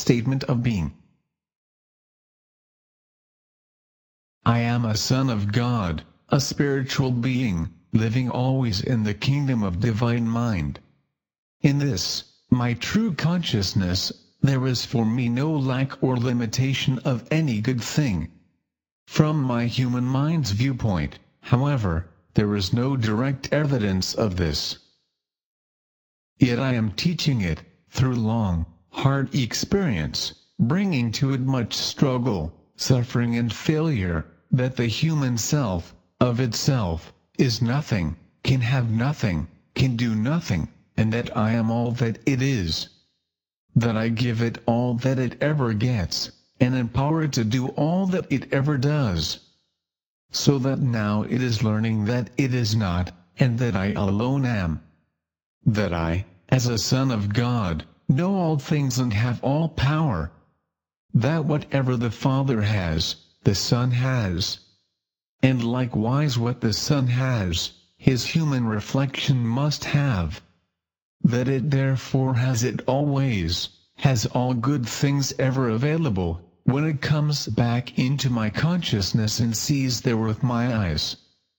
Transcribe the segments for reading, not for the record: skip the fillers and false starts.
statement of being. I am a son of God, a spiritual being, living always in the kingdom of divine mind. In this, my true consciousness, there is for me no lack or limitation of any good thing. From my human mind's viewpoint, however, there is no direct evidence of this. Yet I am teaching it, through long, hard experience, bringing to it much struggle, suffering and failure, that the human self, of itself, is nothing, can have nothing, can do nothing, and that I am all that it is. That I give it all that it ever gets, and empower it to do all that it ever does. So that now it is learning that it is not, and that I alone am. That I, as a son of God, know all things and have all power. That whatever the Father has, the Son has. And likewise what the Son has, his human reflection must have. That it therefore has it always, has all good things ever available, when it comes back into my consciousness and sees there with my eyes.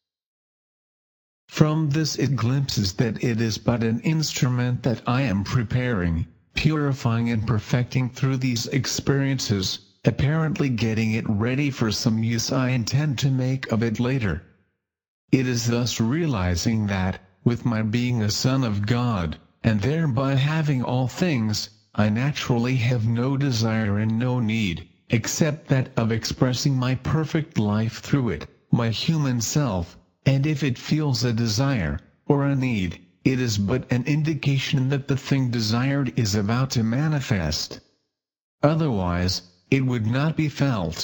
From this it glimpses that it is but an instrument that I am preparing, purifying and perfecting through these experiences, apparently getting it ready for some use I intend to make of it later. It is thus realizing that, with my being a son of God, and thereby having all things, I naturally have no desire and no need, except that of expressing my perfect life through it, my human self, and if it feels a desire, or a need, it is but an indication that the thing desired is about to manifest. Otherwise, it would not be felt.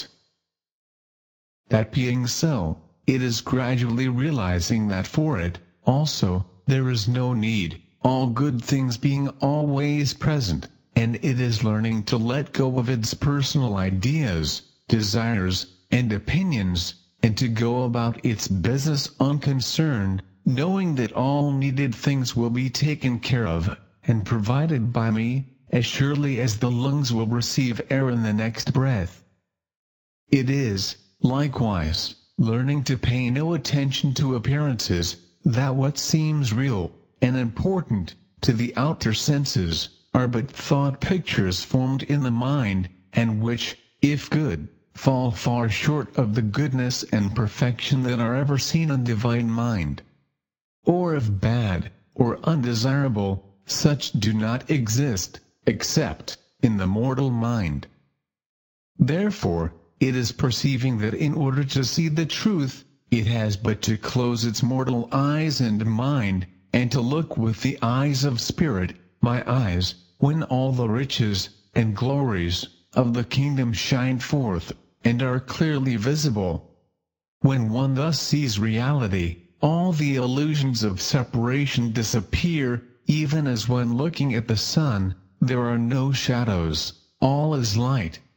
That being so, it is gradually realizing that for it, also, there is no need, all good things being always present, and it is learning to let go of its personal ideas, desires, and opinions, and to go about its business unconcerned, knowing that all needed things will be taken care of, and provided by me, as surely as the lungs will receive air in the next breath. It is, likewise, learning to pay no attention to appearances, that what seems real, and important, to the outer senses, are but thought pictures formed in the mind, and which, if good, fall far short of the goodness and perfection that are ever seen in divine mind. Or if bad, or undesirable, such do not exist, except in the mortal mind. Therefore, it is perceiving that in order to see the truth, it has but to close its mortal eyes and mind, and to look with the eyes of spirit, my eyes, when all the riches and glories of the kingdom shine forth, and are clearly visible. When one thus sees reality, all the illusions of separation disappear, even as when looking at the sun, there are no shadows, all is light,